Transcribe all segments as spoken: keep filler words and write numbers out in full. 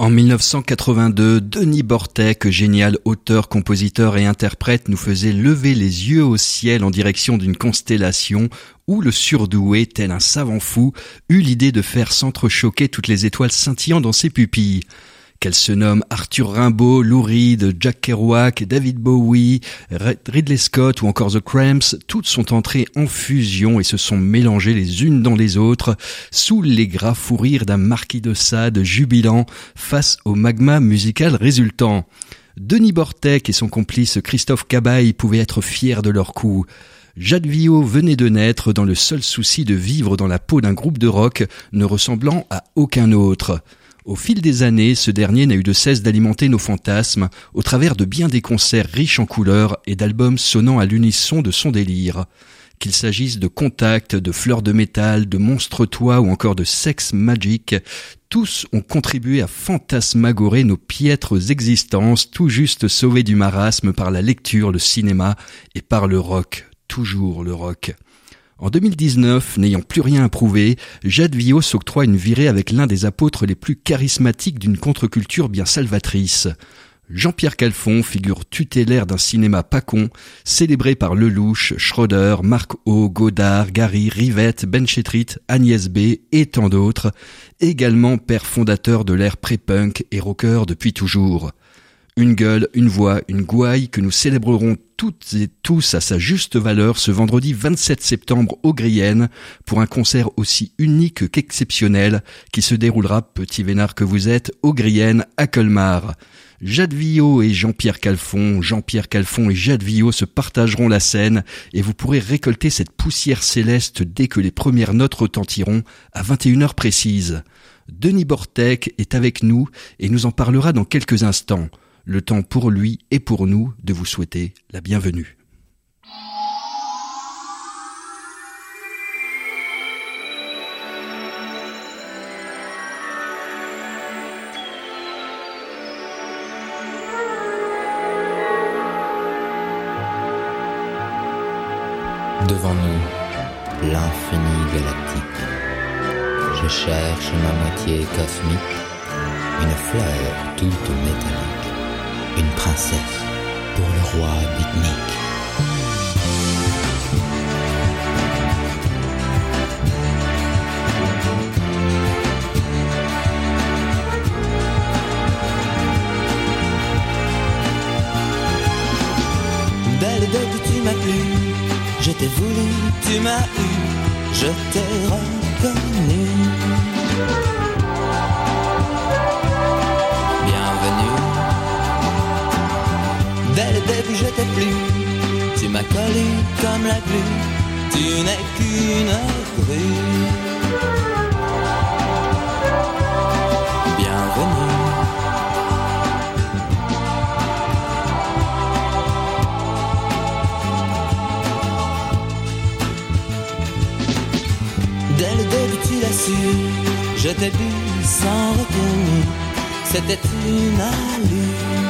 En dix-neuf cent quatre-vingt-deux, Denis Bortek, génial auteur, compositeur et interprète, nous faisait lever les yeux au ciel en direction d'une constellation où le surdoué, tel un savant fou, eut l'idée de faire s'entrechoquer toutes les étoiles scintillant dans ses pupilles. Qu'elles se nomment Arthur Rimbaud, Lou Reed, Jack Kerouac, David Bowie, Ridley Scott ou encore The Cramps, toutes sont entrées en fusion et se sont mélangées les unes dans les autres sous les gras fous rires d'un marquis de Sade jubilant face au magma musical résultant. Denis Bortek et son complice Christophe Cabaye pouvaient être fiers de leur coup. Jacques Viaud venait de naître dans le seul souci de vivre dans la peau d'un groupe de rock ne ressemblant à aucun autre. Au fil des années, ce dernier n'a eu de cesse d'alimenter nos fantasmes au travers de bien des concerts riches en couleurs et d'albums sonnant à l'unisson de son délire. Qu'il s'agisse de Contact, de Fleurs de métal, de Monstre Toit ou encore de Sex Magic, tous ont contribué à fantasmagorer nos piètres existences tout juste sauvées du marasme par la lecture, le cinéma et par le rock. Toujours le rock. En deux mille dix-neuf, n'ayant plus rien à prouver, Jacques Viaud s'octroie une virée avec l'un des apôtres les plus charismatiques d'une contre-culture bien salvatrice. Jean-Pierre Calfon, figure tutélaire d'un cinéma pas con, célébré par Lelouch, Schroeder, Marc O, Godard, Gary, Rivette, Ben Chetrit, Agnès B et tant d'autres, également père fondateur de l'ère pré-punk et rocker depuis toujours. Une gueule, une voix, une gouaille que nous célébrerons toutes et tous à sa juste valeur ce vendredi vingt-sept septembre au Grienne pour un concert aussi unique qu'exceptionnel qui se déroulera, petit vénard que vous êtes, au Grienne à Colmar. Jacques Viaud et Jean-Pierre Calfon, Jean-Pierre Calfon et Jacques Viaud se partageront la scène et vous pourrez récolter cette poussière céleste dès que les premières notes retentiront à vingt et une heures précises. Denis Bortek est avec nous et nous en parlera dans quelques instants. Le temps pour lui et pour nous de vous souhaiter la bienvenue. Devant nous, l'infini galactique. Je cherche ma moitié cosmique, une fleur toute métallique. Une princesse pour le roi beatnik. Dès le début tu m'as plu, je t'ai voulu, tu m'as eu, je t'ai reconnu. Bienvenue. Dès le début je t'ai plu, tu m'as collé comme la glu, tu n'es qu'une grue. Bienvenue. Dès le début tu l'as su, je t'ai bu sans retenue, c'était une allure.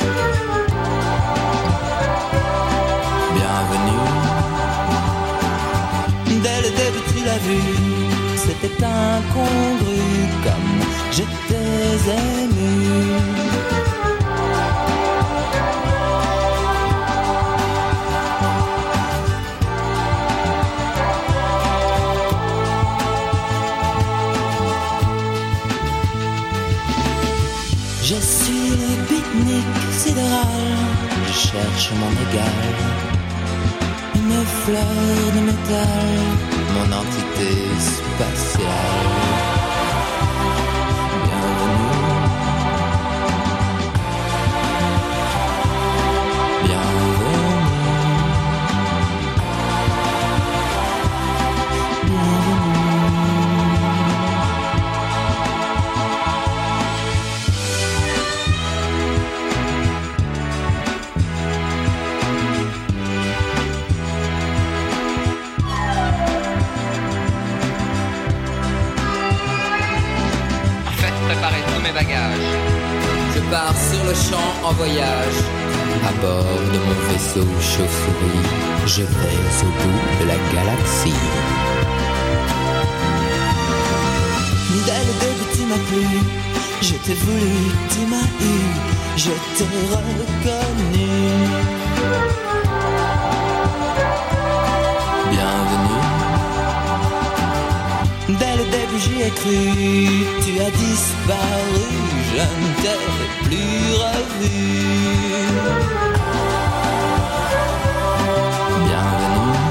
Bienvenue. Dès le début tu l'as vu, c'était incongru comme j'étais ému. Je suis le beatnik sidéral, je cherche mon égal. Une fleur de métal, mon entité spatiale. Bienvenue. Bienvenue. Je pars sur le champ en voyage. À bord de mon vaisseau chauve-souris, je vais au bout de la galaxie. Dès le début tu m'as plu, Je t'ai voulu, tu m'as eu, je t'ai reconnu. Bienvenue. Dès le début j'y ai cru, tu as disparu, je ne t'ai plus revu. Bienvenue.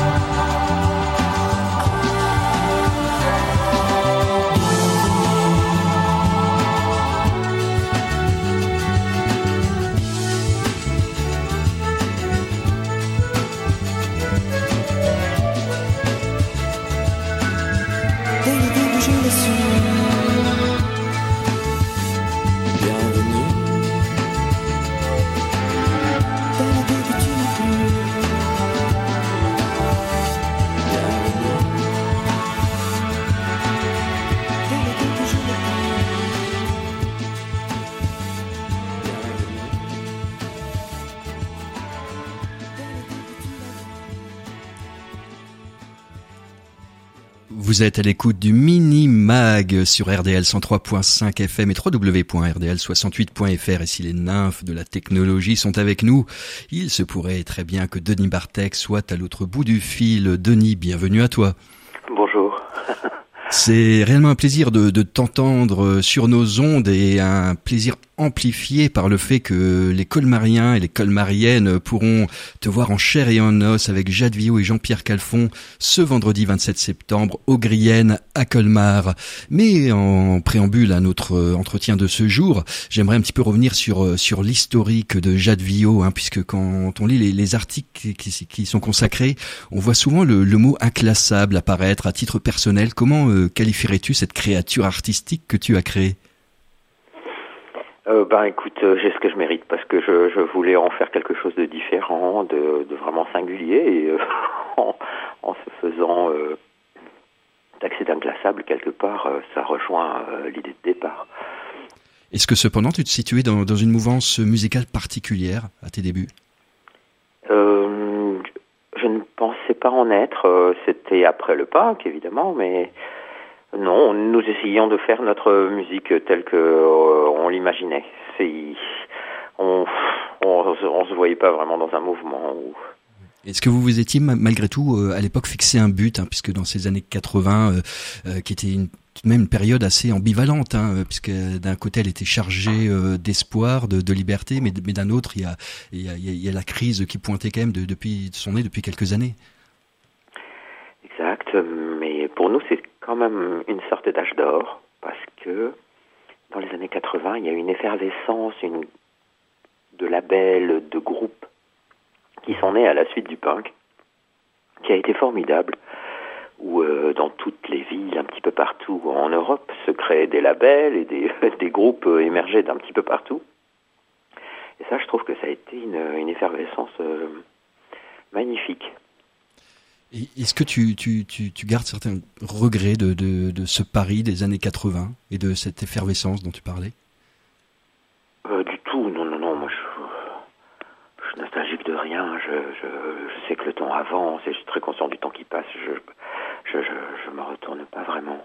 Vous êtes à l'écoute du Mini Mag sur R D L cent trois point cinq F M et w w w point r d l soixante-huit point f r. Et si les nymphes de la technologie sont avec nous, il se pourrait très bien que Denis Bartek soit à l'autre bout du fil. Denis, bienvenue à toi. Bonjour. C'est réellement un plaisir de, de t'entendre sur nos ondes et un plaisir amplifié par le fait que les colmariens et les colmariennes pourront te voir en chair et en os avec Jade Villot et Jean-Pierre Calfon ce vendredi vingt-sept septembre au Grienne à Colmar. Mais en préambule à notre entretien de ce jour, j'aimerais un petit peu revenir sur sur l'historique de Jade Villot, hein, puisque quand on lit les, les articles qui, qui sont consacrés, on voit souvent le, le mot inclassable apparaître. À titre personnel, comment euh, qualifierais-tu cette créature artistique que tu as créée? Euh, ben écoute, euh, j'ai ce que je mérite parce que je, je voulais en faire quelque chose de différent, de, de vraiment singulier et euh, en, en se faisant euh, taxer d'inclassable quelque part, euh, ça rejoint euh, l'idée de départ. Est-ce que cependant tu te situais dans, dans une mouvance musicale particulière à tes débuts? euh, Je ne pensais pas en être, euh, c'était après le punk évidemment, mais... Non, nous essayons de faire notre musique telle que euh, on l'imaginait. C'est, on, on, on se voyait pas vraiment dans un mouvement. Où... Est-ce que vous vous étiez malgré tout euh, à l'époque fixé un but, hein, puisque dans ces années quatre-vingts, euh, euh, qui était une, tout de même une période assez ambivalente, hein, puisque d'un côté elle était chargée euh, d'espoir, de, de liberté, mais, mais d'un autre il y a, il y a, il y a la crise qui pointait quand même de, depuis son nez depuis quelques années. Exact, mais pour nous c'est quand même une sorte d'âge d'or, parce que dans les années quatre-vingts, il y a eu une effervescence une, de labels, de groupes qui sont nés à la suite du punk, qui a été formidable, où euh, dans toutes les villes, un petit peu partout en Europe, se créaient des labels et des, des groupes émergeaient d'un petit peu partout. Et ça, je trouve que ça a été une, une effervescence euh, magnifique. Est-ce que tu, tu, tu, tu gardes certains regrets de, de, de ce Paris des années quatre-vingts et de cette effervescence dont tu parlais? euh, Du tout, non, non, non. Moi, je, je suis nostalgique de rien. Je, je, je sais que le temps avance et je suis très conscient du temps qui passe. Je je, je, je me retourne pas vraiment.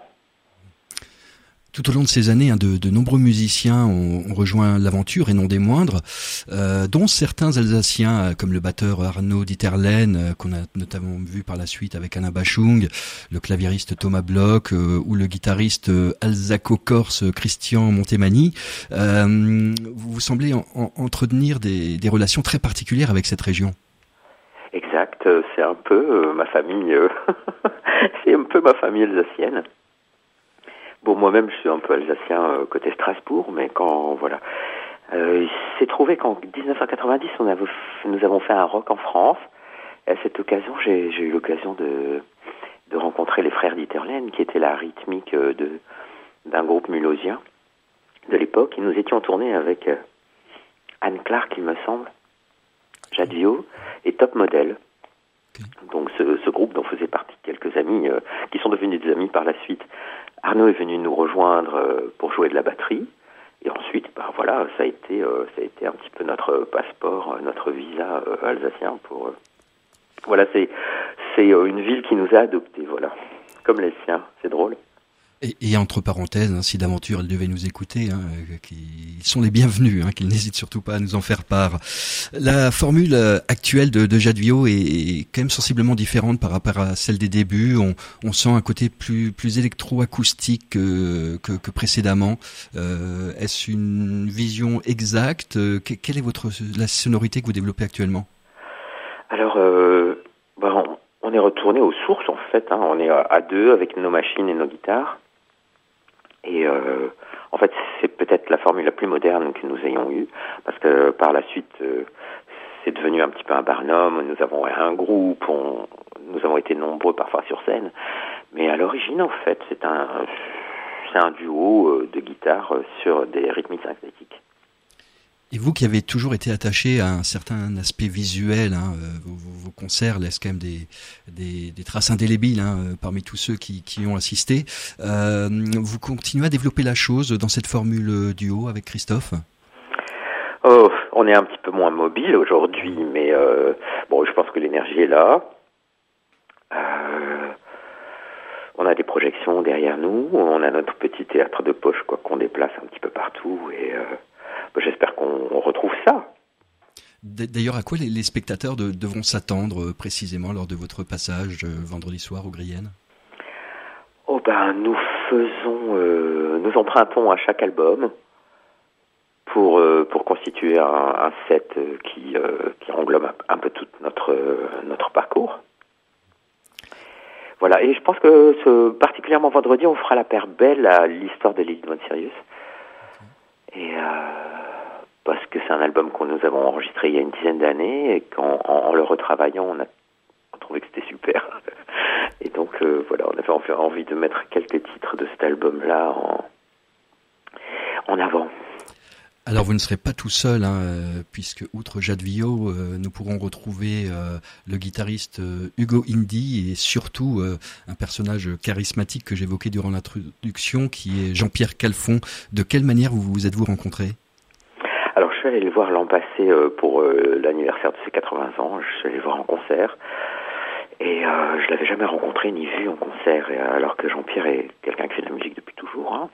Tout au long de ces années, hein, de, de nombreux musiciens ont, ont rejoint l'aventure, et non des moindres, euh, dont certains Alsaciens, comme le batteur Arnaud Dieterlen, euh, qu'on a notamment vu par la suite avec Alain Bachung, le claviériste Thomas Bloch, euh, ou le guitariste euh, alsaco-corse Christian Montemani. Euh, vous, vous semblez en, en, entretenir des, des relations très particulières avec cette région. Exact, c'est un peu euh, ma famille, euh, c'est un peu ma famille alsacienne. Bon, moi-même, je suis un peu alsacien euh, côté Strasbourg, mais quand, voilà. Euh, il s'est trouvé qu'en dix-neuf cent quatre-vingt-dix, on avait, nous avons fait un rock en France. Et à cette occasion, j'ai, j'ai eu l'occasion de, de rencontrer les frères Dieterlen, qui étaient la rythmique de, d'un groupe mulhousien de l'époque. Et nous étions tournés avec euh, Anne Clark, il me semble, Jade Villot et Top Model. Okay. Donc, ce, ce groupe dont faisaient partie quelques amis, euh, qui sont devenus des amis par la suite. Arnaud est venu nous rejoindre euh, pour jouer de la batterie, et ensuite, bah voilà, ça a été, euh, ça a été un petit peu notre passeport, euh, notre visa euh, alsacien pour. Euh... Voilà, c'est, c'est euh, une ville qui nous a adoptés, voilà, comme les siens. C'est drôle. Et, et entre parenthèses, hein, si d'aventure ils devaient nous écouter, hein, ils sont les bienvenus, hein, qu'ils n'hésitent surtout pas à nous en faire part. La formule actuelle de, de Jadvio est, est quand même sensiblement différente par rapport à celle des débuts. On, on sent un côté plus, plus électro-acoustique que, que, que précédemment. Euh, est-ce une vision exacte? Quelle est votre la sonorité que vous développez actuellement? Alors, euh, bah, on, on est retourné aux sources en fait. Hein. On est à, à deux avec nos machines et nos guitares. Et euh, en fait, c'est peut-être la formule la plus moderne que nous ayons eue, parce que par la suite, euh, c'est devenu un petit peu un Barnum. Nous avons un groupe, on, nous avons été nombreux parfois sur scène. Mais à l'origine, en fait, c'est un, c'est un duo de guitare sur des rythmiques synthétiques. Et vous qui avez toujours été attaché à un certain aspect visuel, hein, vos, vos concerts laissent quand même des, des, des traces indélébiles hein, parmi tous ceux qui, qui y ont assisté. Euh, vous continuez à développer la chose dans cette formule duo avec Christophe? Oh, on est un petit peu moins mobile aujourd'hui, mais euh, bon, je pense que l'énergie est là. Euh, on a des projections derrière nous, on a notre petit théâtre de poche quoi qu'on déplace un petit peu partout et euh, j'espère qu'on retrouve ça. D'ailleurs, à quoi les, les spectateurs de, devront s'attendre euh, précisément lors de votre passage euh, vendredi soir aux Griennes? Oh ben, nous faisons, euh, nous empruntons à chaque album pour euh, pour constituer un, un set qui euh, qui englobe un, un peu tout notre notre parcours. Voilà, et je pense que ce, particulièrement vendredi, on fera la paire belle à l'histoire de Lily Von Sirius. Et euh, parce que c'est un album que nous avons enregistré il y a une dizaine d'années et qu'en en, en le retravaillant, on a trouvé que c'était super. Et donc euh, voilà, on avait envie de mettre quelques titres de cet album-là en, en avant. Alors vous ne serez pas tout seul, hein, puisque outre Jadvio, euh, nous pourrons retrouver euh, le guitariste euh, Hugo Indy et surtout euh, un personnage charismatique que j'évoquais durant l'introduction, qui est Jean-Pierre Calfon. De quelle manière vous vous êtes-vous rencontrés? Alors je suis allé le voir l'an passé euh, pour euh, l'anniversaire de ses quatre-vingts ans. Je suis allé le voir en concert et euh, je l'avais jamais rencontré ni vu en concert, et, alors que Jean-Pierre est quelqu'un qui fait de la musique depuis toujours. Hein.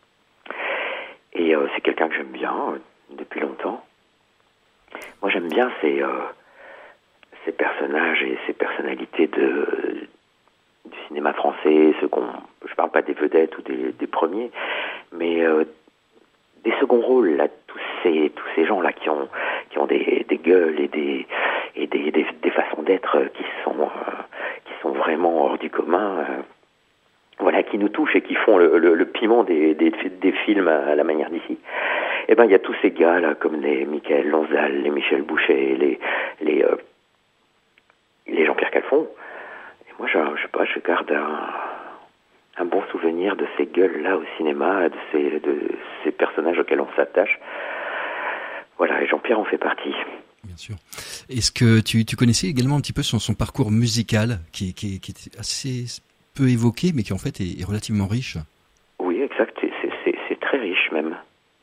Et euh, c'est quelqu'un que j'aime bien euh, depuis longtemps. Moi, j'aime bien ces, euh, ces personnages et ces personnalités de, du cinéma français, ceux qu'on, je parle pas des vedettes ou des, des premiers, mais euh, des seconds rôles, là, tous ces tous ces gens-là qui ont qui ont des, des gueules et des et des, des, des façons d'être qui sont euh, qui sont vraiment hors du commun. Euh, Voilà, qui nous touchent et qui font le, le, le piment des, des, des films à la manière d'ici. Eh ben, il y a tous ces gars là, comme les Michael Lanzal, les Michel Boucher, les les euh, les Jean-Pierre Calfon. Et moi, je, je sais pas, je garde un, un bon souvenir de ces gueules là au cinéma, de ces de ces personnages auxquels on s'attache. Voilà, et Jean-Pierre en fait partie. Bien sûr. Est-ce que tu, tu connaissais également un petit peu son, son parcours musical, qui, qui, qui est assez peu évoqué, mais qui en fait est, est relativement riche? Oui, exact. C'est, c'est, c'est, c'est très riche même.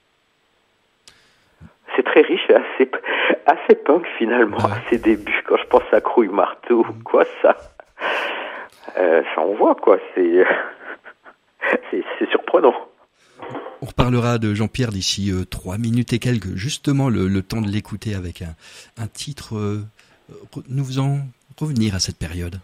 C'est très riche et assez, assez punk finalement ouais. à ses débuts. Quand je pense à Crouille Marteau, mmh. quoi ça euh, Ça on voit quoi. C'est, c'est, c'est surprenant. On reparlera de Jean-Pierre d'ici euh, trois minutes et quelques. Justement, le, le temps de l'écouter avec un, un titre euh, nous faisant revenir à cette période.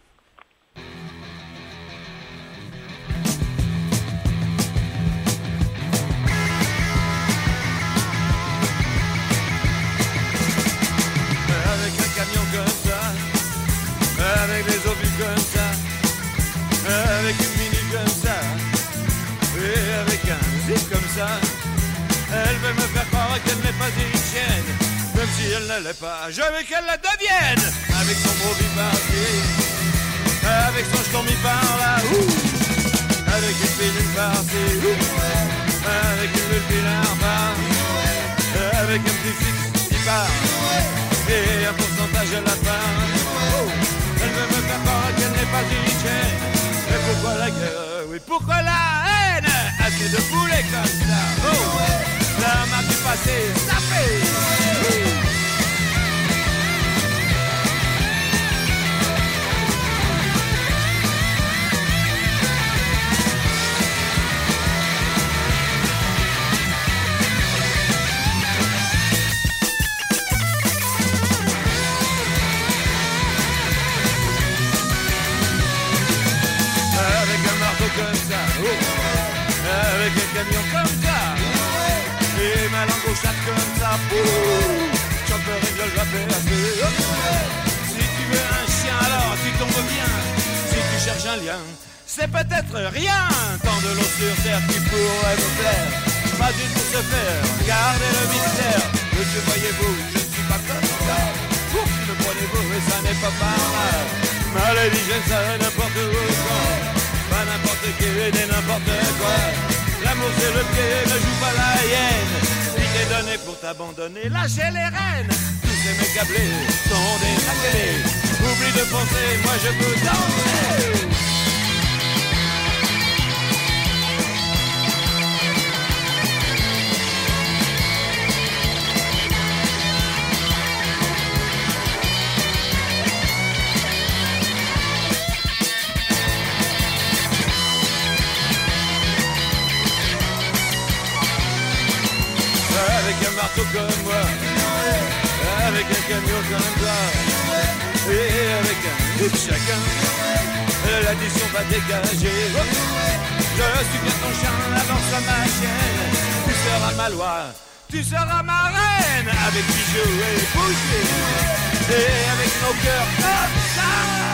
Avec des obus comme ça, avec une mini comme ça, et avec un zip comme ça, elle veut me faire croire qu'elle n'est pas égyptienne, même si elle ne l'est pas, je veux qu'elle la devienne. Avec son gros bip par-ci, avec son jeton mis par là, ouh, avec une pilule par-ci, ouh, avec une multinaire par, avec un petit fixe qui part, et un pourcentage à la fin. Oh. Elle veut me faire croire qu'elle n'est pas égyptienne. Mais pourquoi la guerre? Oui, pourquoi la haine? Assez de poulet comme ça. Oh, la marque du passé, ça fait. camion comme ça. Et ma langue au chat comme ça. Pouh, chauffeur règle va faire si tu veux un chien alors tu tombes bien. Si tu cherches un lien, c'est peut-être rien. Tant de l'eau sur terre qui pourrait me plaire. Pas du tout se faire, gardez le mystère. Monsieur voyez-vous, je ne suis pas comme ça. Pour qui me prenez-vous et ça n'est pas par mal. Maladie, j'aime ça n'importe où quand. Pas n'importe qui et n'importe quoi. L'amour c'est le pied, ne joue pas la hyène. Il t'est donné pour t'abandonner, lâchez les rênes. Tous ces mecs câblés sont des acculés. Oublie de penser, moi je peux danser. Avec un marteau comme moi, avec un camion comme toi, et avec un groupe chacun, l'addition va dégager. Je suis bien ton chien, avance à ma chienne. Tu seras ma loi, tu seras ma reine. Avec bijoux et bougies, et avec nos cœurs comme ça.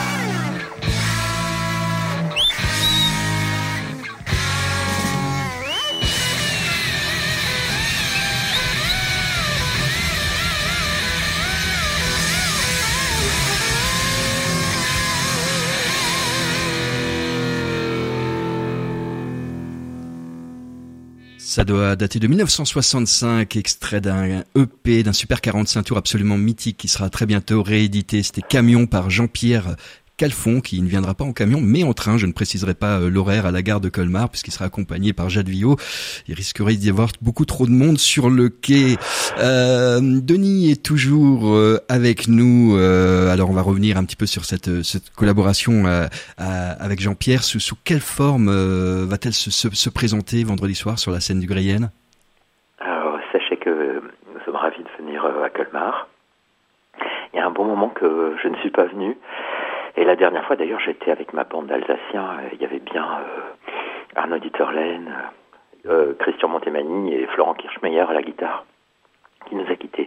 Ça doit dater de dix-neuf cent soixante-cinq, extrait d'un E P, d'un Super quarante-cinq tours absolument mythique qui sera très bientôt réédité. C'était Camion par Jean-Pierre Calfon, qui ne viendra pas en camion, mais en train. Je ne préciserai pas l'horaire à la gare de Colmar, puisqu'il sera accompagné par Jade Villot. Il risquerait d'y avoir beaucoup trop de monde sur le quai. Euh, Denis est toujours euh, avec nous. Euh, alors, on va revenir un petit peu sur cette, cette collaboration euh, à, avec Jean-Pierre. Sous, sous quelle forme euh, va-t-elle se, se, se présenter vendredi soir sur la scène du Gruyenne? Alors, sachez que nous sommes ravis de venir à Colmar. Il y a un bon moment que je ne suis pas venu. Et la dernière fois, d'ailleurs, j'étais avec ma bande d'Alsaciens. Il y avait bien euh, Arnaud Dieterlen, euh, Christian Montemagny et Florent Kirchmeyer à la guitare, qui nous a quittés.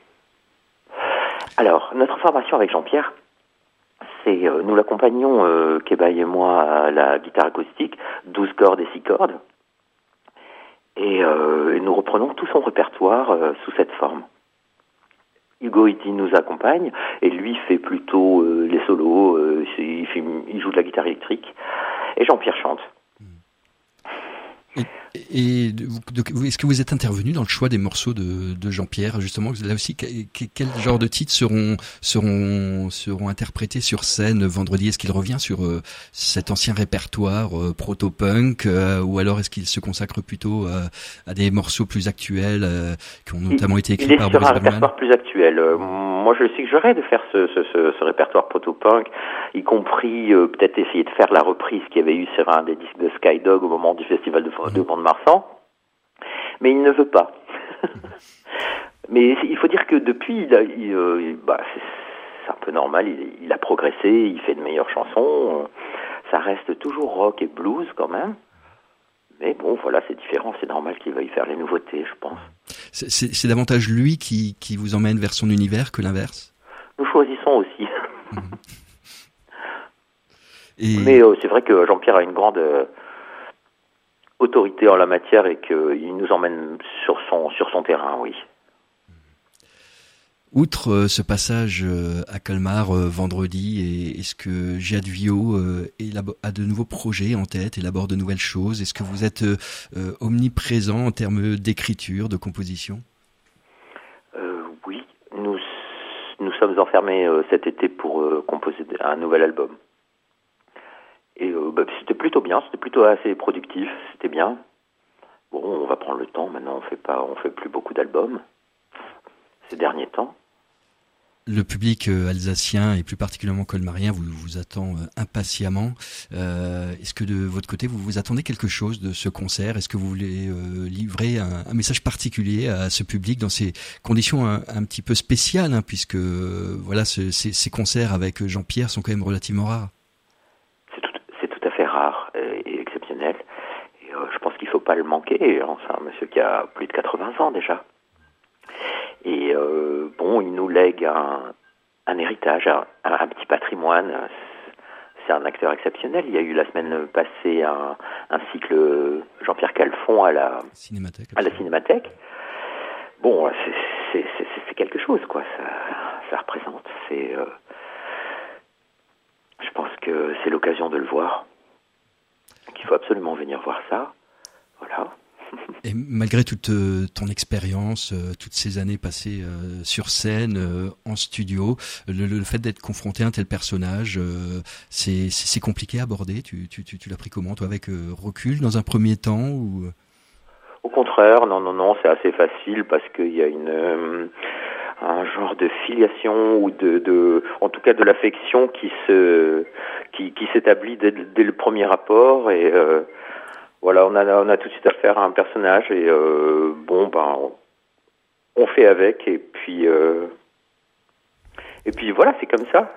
Alors, notre formation avec Jean-Pierre, c'est euh, nous l'accompagnons, euh, Kebaï et moi, à la guitare acoustique, douze cordes et six cordes. Et, euh, et nous reprenons tout son répertoire euh, sous cette forme. Hugo Iti nous accompagne et lui fait plutôt euh, les solos, euh, il, fait, il joue de la guitare électrique et Jean-Pierre chante. Et, et de, de, est-ce que vous êtes intervenu dans le choix des morceaux de, de Jean-Pierre, justement? Là aussi, que, que, quel genre de titres seront seront seront interprétés sur scène vendredi? Est-ce qu'il revient sur euh, cet ancien répertoire euh, proto-punk, euh, ou alors est-ce qu'il se consacre plutôt euh, à des morceaux plus actuels euh, qui ont notamment il, été écrits par Boris Bergman? Il est sur un Bergman. répertoire plus actuel. Euh, moi, je sais que j'aurais de faire ce, ce, ce, ce répertoire proto-punk, y compris euh, peut-être essayer de faire la reprise qu'il y avait eu sur un des disques de Skydog au moment du festival de, de Mont-de-Marsan. Mais il ne veut pas. Mais il faut dire que depuis, il a, il, euh, bah, c'est, c'est un peu normal, il, il a progressé, il fait de meilleures chansons. Ça reste toujours rock et blues quand même. Mais bon, voilà, c'est différent, c'est normal qu'il veuille faire les nouveautés, je pense. C'est, c'est, c'est davantage lui qui, qui vous emmène vers son univers que l'inverse? Nous choisissons aussi. Mmh. Et... Mais euh, c'est vrai que Jean-Pierre a une grande euh, autorité en la matière et qu'il nous emmène sur son, sur son terrain, oui. Outre euh, ce passage euh, à Colmar euh, vendredi, et, est-ce que Jade Villot euh, élabo- a de nouveaux projets en tête, élabore de nouvelles choses? Est-ce que vous êtes euh, euh, omniprésent en termes d'écriture, de composition? euh, Oui, nous, nous sommes enfermés euh, cet été pour euh, composer un nouvel album. Et euh, bah, c'était plutôt bien, c'était plutôt assez productif, c'était bien. Bon, on va prendre le temps, maintenant on fait pas, on fait plus beaucoup d'albums ces derniers temps. Le public euh, alsacien et plus particulièrement colmarien vous, vous attend euh, impatiemment. Euh, est-ce que de votre côté, vous vous attendez quelque chose de ce concert? Est-ce que vous voulez euh, livrer un, un message particulier à ce public dans ces conditions un, un petit peu spéciales, hein, puisque euh, voilà, ce, ces, ces concerts avec Jean-Pierre sont quand même relativement rares? C'est tout, c'est tout à fait rare et, et exceptionnel. Et euh, je pense qu'il ne faut pas le manquer. Hein, c'est un monsieur qui a plus de quatre-vingts ans déjà. Et euh, bon, il nous lègue un, un héritage, un, un petit patrimoine. C'est un acteur exceptionnel. Il y a eu la semaine passée un, un cycle Jean-Pierre Calfon à la Cinémathèque. À la Cinémathèque. Bon, c'est, c'est, c'est, c'est quelque chose, quoi. Ça, ça représente. C'est, euh, je pense que c'est l'occasion de le voir. Qu'il faut absolument venir voir ça. Voilà. Et malgré toute euh, ton expérience, euh, toutes ces années passées euh, sur scène, euh, en studio, le, le fait d'être confronté à un tel personnage, euh, c'est, c'est, c'est compliqué à aborder. Tu, tu, tu, tu l'as pris comment, toi, avec euh, recul dans un premier temps ou... Au contraire, non, non, non, c'est assez facile parce qu'il y a une euh, un genre de filiation ou de, de, en tout cas de l'affection qui se, qui, qui s'établit dès, dès le premier rapport et euh, voilà, on a, on a tout de suite affaire à un personnage et euh, bon, ben, on, on fait avec et puis, euh, et puis voilà, c'est comme ça.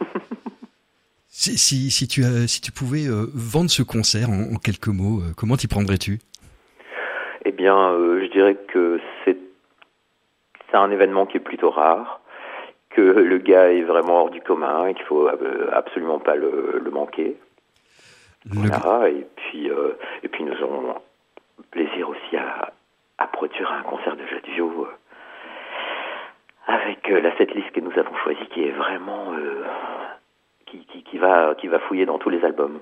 si, si, si tu as, si tu pouvais euh, vendre ce concert en, en quelques mots, euh, comment t'y prendrais-tu? Eh bien, euh, je dirais que c'est, c'est un événement qui est plutôt rare, que le gars est vraiment hors du commun et qu'il faut euh, absolument pas le, le manquer. Le... Voilà, et puis, euh, et puis nous aurons plaisir aussi à, à produire un concert de Jadvio euh, avec euh, la setlist que nous avons choisie qui est vraiment euh, qui, qui, qui va qui va fouiller dans tous les albums.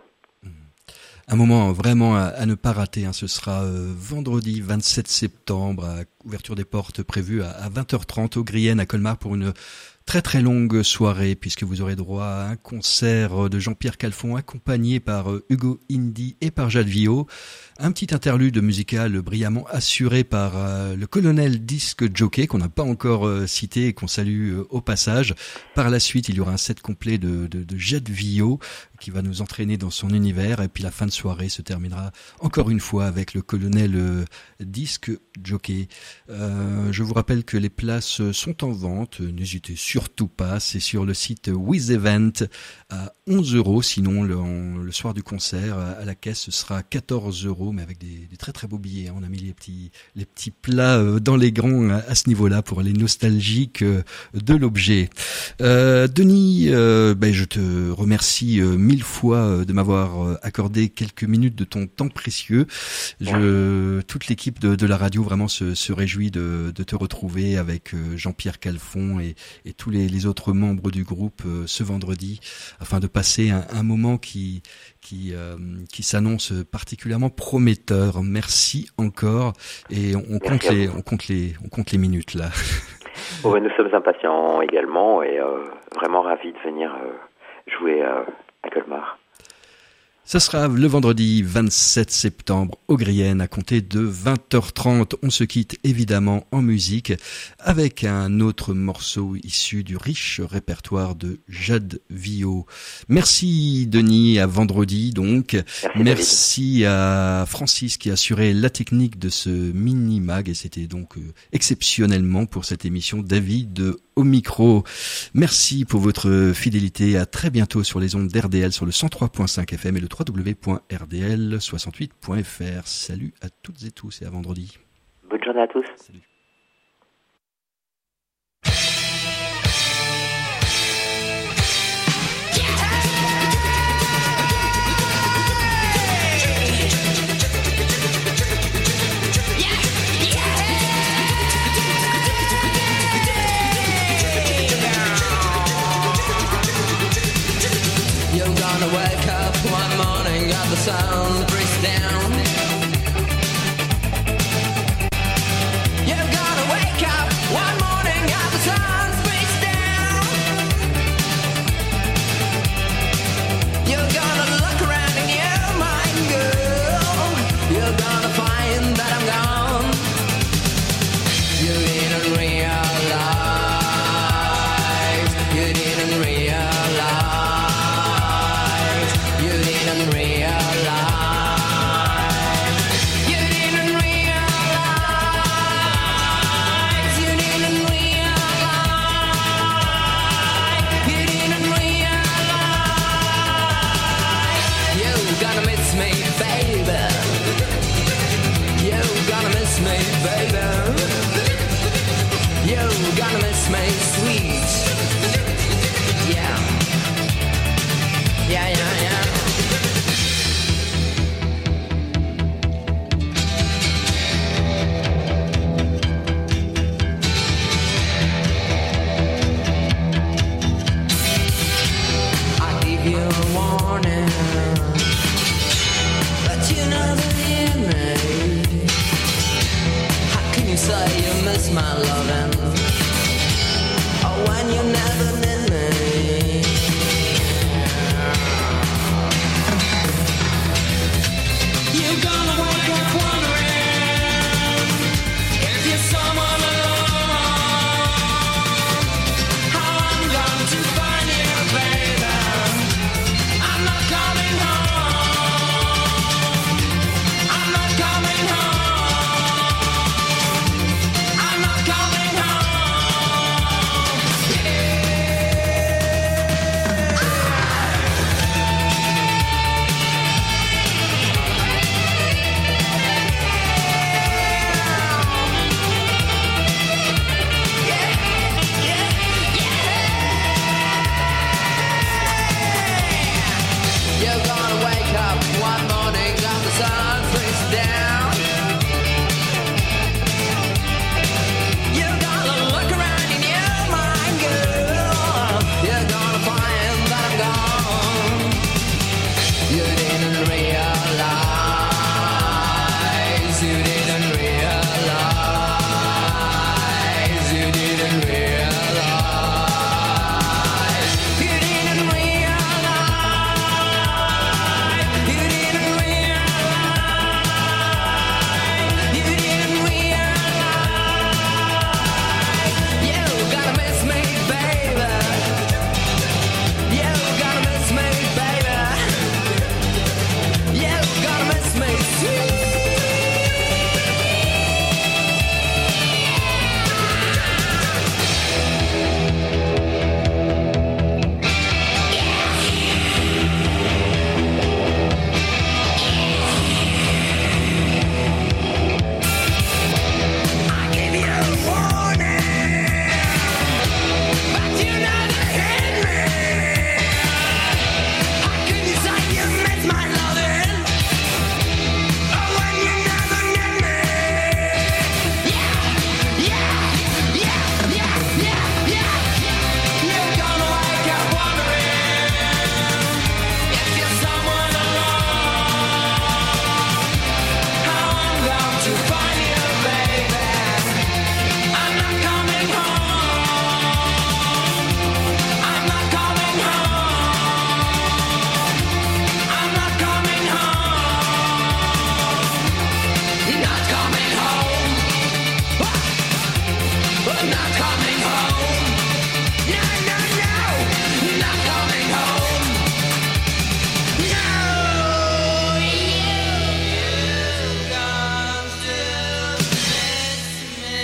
Un moment vraiment à, à ne pas rater, hein, ce sera euh, vendredi vingt-sept septembre, à ouverture des portes prévue à, à vingt heures trente au Grienne à Colmar pour une très très longue soirée, puisque vous aurez droit à un concert de Jean-Pierre Calfon accompagné par euh, Hugo Indy et par Jadvio, un petit interlude musical brillamment assuré par euh, le colonel Disc Jockey qu'on n'a pas encore euh, cité et qu'on salue euh, au passage. Par la suite, il y aura un set complet de, de, de Jadvio qui va nous entraîner dans son univers, et puis la fin de soirée se terminera encore une fois avec le colonel euh, Disc Jockey. Euh, je vous rappelle que les places sont en vente, n'hésitez surtout pas, c'est sur le site With Event à onze euros, sinon le, en, le soir du concert à la caisse ce sera quatorze euros, mais avec des, des très très beaux billets. On a mis les petits, les petits plats dans les grands à, à ce niveau-là pour les nostalgiques de l'objet. Euh, Denis, euh, ben, je te remercie euh, mille fois de m'avoir accordé quelques minutes de ton temps précieux. Je, toute l'équipe de, de la radio vraiment se, se réjouit de, de te retrouver avec Jean-Pierre Calfon et, et tous les, les autres membres du groupe ce vendredi, afin de passer un, un moment qui, qui, euh, qui s'annonce particulièrement prometteur. Merci encore, et on, on compte les, on compte les, on compte les minutes là. Bon, nous sommes impatients également et euh, vraiment ravis de venir euh, jouer euh, à Colmar. Ça sera le vendredi vingt-sept septembre au Grienne à compter de vingt heures trente. On se quitte évidemment en musique avec un autre morceau issu du riche répertoire de Jadvio. Merci Denis, à vendredi donc. Merci, Merci à Francis qui a assuré la technique de ce mini-mag, et c'était donc euh, exceptionnellement pour cette émission David au micro. Merci pour votre fidélité. À très bientôt sur les ondes d'R D L sur le cent trois virgule cinq F M et le w w w point r d l soixante-huit point f r. Salut à toutes et tous et à vendredi. Bonne journée à tous. Salut. Wake up one morning, got the sun breaks down. You're baby. You're gonna miss me, sweet. Yeah. Yeah, yeah, yeah. I give you a warning, but you never hear me. How can you say you miss my loving? Oh, when you never need me. You're gonna wake up wondering if you're someone alone. How I'm going to find you, baby. I'm not coming home. I'm not coming home. I'm not coming home. You're gonna wake up one morning and the sun freezes down. You're gonna look around in your mind, girl. You're gonna find that I'm gone. You didn't realize. You didn't realize. You didn't realize. You didn't realize. You didn't realize. You didn't realize. You gotta miss me, baby. You gotta miss me, baby. You gotta miss me, sweet. I give you a warning, but you never hit me. How can you say you miss my loving? Oh, when you never need me. Yeah, yeah, yeah, yeah, yeah, yeah. You're gonna wake up wondering if you're someone alone. How I'm going to find you, baby. I'm not coming home. I'm not coming home. I'm not coming home. You're not coming home. I'm not coming home. No, no, no. You're not coming home. No, you got to miss me.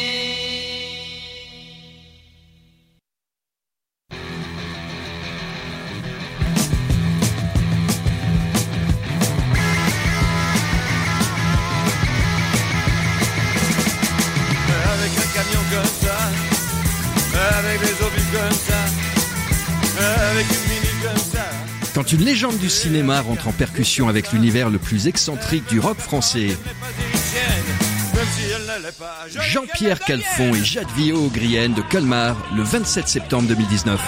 Avec un camion comme ça, avec les obus comme ça, avec une mini comme ça. Quand une légende du cinéma rentre en percussion avec l'univers le plus excentrique du rock français, N'est pas une chienne, même si elle ne l'est pas. Je Jean-Pierre Calfon et Jade Villot-Grienne de Colmar, le vingt-sept septembre deux mille dix-neuf.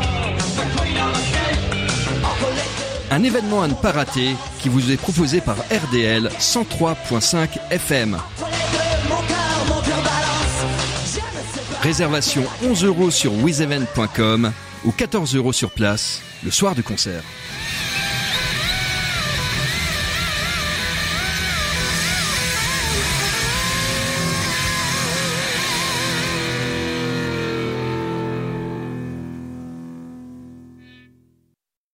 Un événement à ne pas rater qui vous est proposé par R D L cent trois virgule cinq F M. Réservation onze euros sur wizevent point com ou quatorze euros sur place le soir du concert.